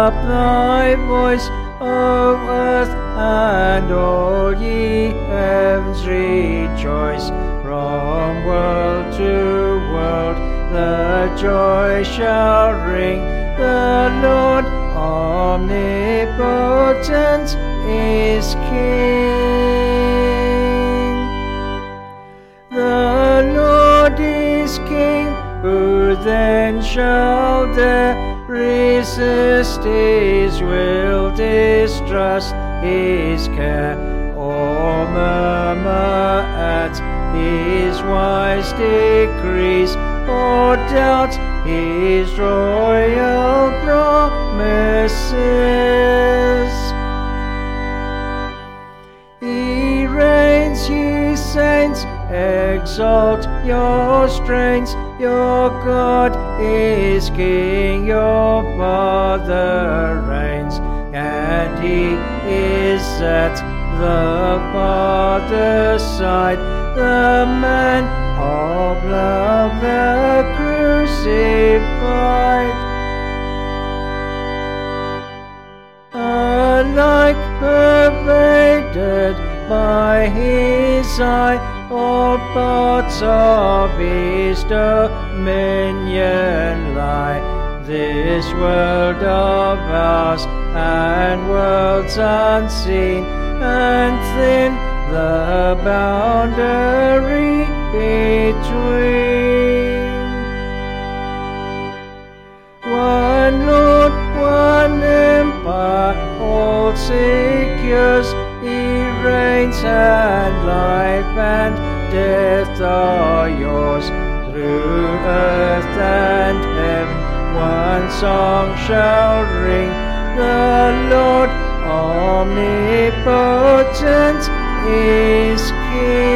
up thy voice, O earth, and all ye heavens rejoice. From world to world the joy shall ring. The Lord omnipotent is King. The Lord is King. Who then shall dare resist his will, distrust his care, or murmur at his wise decrees, or doubt his royal promises? He reigns, ye saints, exalt your strains. Your God is King, your Father reigns, and he is at the Father's side, the man of love, the crucified. Alike pervaded by his eye, all parts of his dominion lie. This world of ours and worlds unseen, and thin the boundary between. One Lord, one empire, all secures. He reigns, and life and death are yours. Through earth and heaven one song shall ring. The Lord omnipotent is King.